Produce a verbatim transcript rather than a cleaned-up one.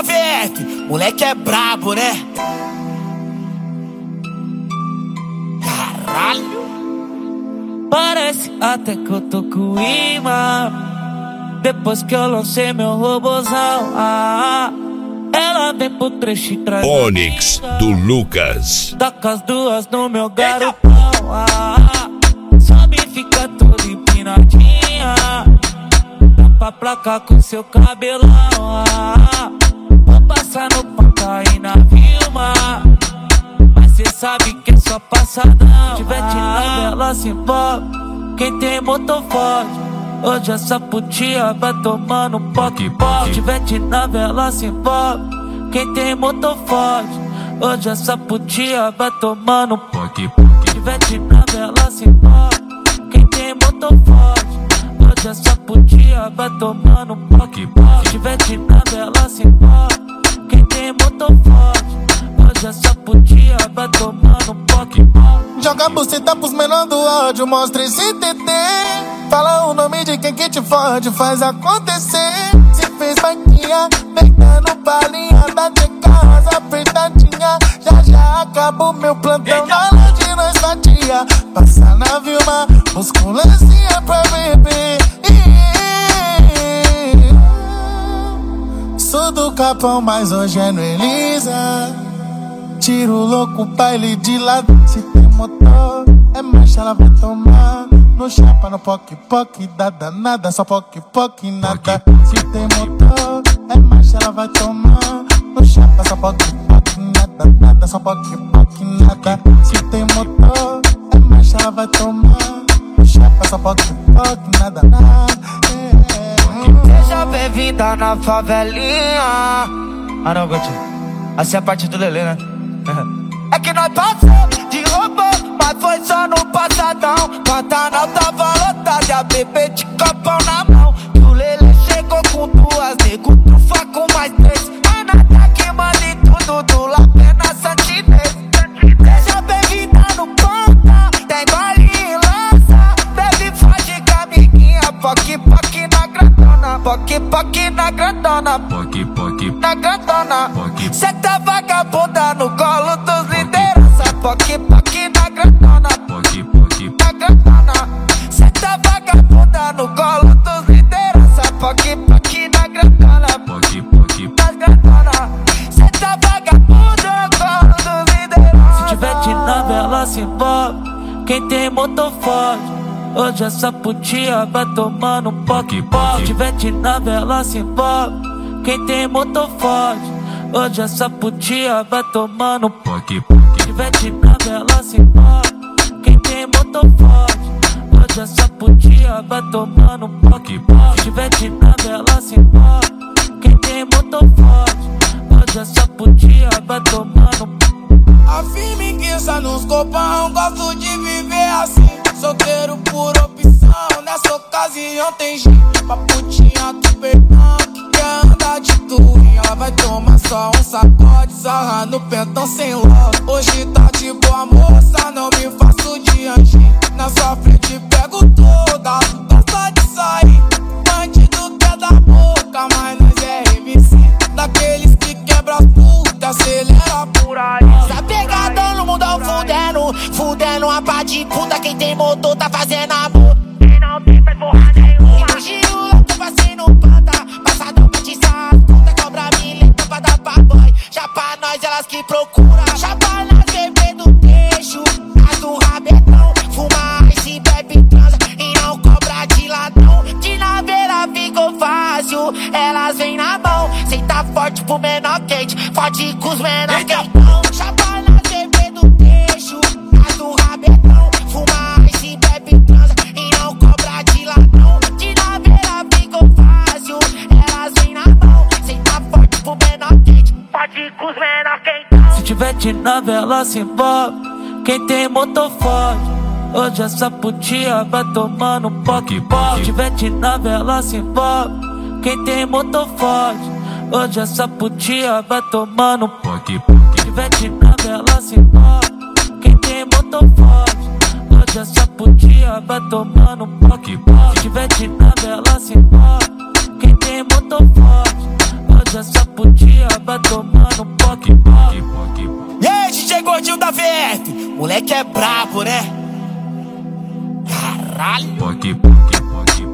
Vec, moleque é brabo, né? Caralho. Parece até que eu tô com imã. Depois que eu lancei meu robozão, ah, ela vem pro trecho e traz Onyx do Lucas. Toca as duas no meu garotão, ah, sobe e fica toda empinadinha. Tapa a placa com seu cabelão, ah, vou passar no paca e na Vilma. Mas cê sabe que é só passadão. Tivete na vela se envolve, quem tem motor forte. Hoje essa putinha vai tomando poque poque. Tivete na vela se envolve, quem tem motor forte. Hoje essa putinha vai tomando poque poque. Tivete na vela se envolve, quem tem motor forte. Hoje essa putinha vai tomando poque poque. Tivete na vela se envolve, quem tem motor forte. Hoje essa putinha vai tomando poque poque. Joga a buceta pros menor do ódio, mostra esse T T. Fala o nome de quem que te fode, faz acontecer. Se fez banquinha, deitando balinha da T K, rosa apertadinha. Já já acaba o meu plantão na hora de nós fatia. Passa na Vilma, musculancinha pra beber. Sou do Capão, mas hoje é no Elisa. Tiro louco, baile de lado. Se tem motor, é marcha, ela vai tomar. No chapa, no poque, poque, dá danada. Só poque, poque, nada. Se tem motor, é marcha, ela vai tomar. No chapa, só poque, poque, nada, nada. Só poque, poque, nada. Se tem motor, é marcha, ela vai tomar. No chapa, só poque, poque, nada, nada. Seja bem-vinda na favelinha. Ah não, Gotinho, assim é a parte do Lelê, né? É que nós passamos de robô, mas foi só no passadão. Pantanal tava lotado e a bebê de copão na mão. Que o Lelê chegou com duas, nego trufa com mais três. É nada que manda em tudo do Lapé na Santinês. Seja bem-vinda no ponta, tem gole e lança. Bebe forte com a amiguinha, poque poque na grandona. Poque poque na grandona, poque poque na grandona. Cê tá vagabunda no colo dos liderança. Poque poque na grandona, poque poque na grandona. Cê tá vagabunda no colo dos liderança. Poque poque na grandona, poque poque na grandona. Cê tá vagabunda no colo dos liderança. Se tivete na vela se envolve, quem tem motor forte. Hoje essa putinha vai tomando poque poque. Tivete na vela se envolve, quem tem motor forte. Hoje essa putinha vai tomando poque poque. Tivete na vela se envolve, quem tem motor forte. Hoje essa putinha vai tomando poque poque. Tivete na vela se envolve, quem tem motor forte. Hoje essa putinha vai tomando. A firmigueza nos copão, gosto de viver assim. Solteiro por opção, nessa ocasião tem jeito. Pra putinha do perdão, que quer andar de tourinho. Ela vai tomar só um sacode, sarra no pentão sem love. Hoje tá de boa moça, não me faço de anjinho. Na sua frente pego toda, gosta de sair. Bandido quer da boca, mas nós é M C. Daqueles que quebra as putas, acelera por aí. Tá pegadão no mundão fudendo, fudendo uma pá de puta. Quem tem motor tá fazendo amor, quem não tem faz porra nenhuma. Imagina o louco passei no panta, passadão batiza as puta. Cobra mileta pra dar pra boy, já pra nós elas que procura. Já pra nós bebê do trecho, as do rabetão. Fuma ice, bebe, transa e não cobra de ladrão. De naveira ficou fácil, elas vêm na mão. Cê tá forte pro menor quente, forte com os menor quentão. Já pra nós bebê do trecho, as do rabetão. Fuma ice, bebe, transa e não cobra de ladrão. De naveira ficou fácil, elas vêm na mão. Cê tá forte pro menor quente, forte com os menor quentão. Se tivete na vela se envolve, quem tem motor forte. Hoje essa putinha vai tomando poque poque. Tivete na vela se envolve, quem tem motor forte. Hoje essa putinha vai tomando poque poque. Tivete na vela se envolve, quem tem motor forte. Hoje essa putinha vai tomando poque poque. Tivete na vela se envolve, quem tem motor forte. Hoje essa essa putinha vai tomando poque, poque, poque. E aí, D J Gordinho da V F, moleque é brabo, né? Caralho. Poque, poque, poque.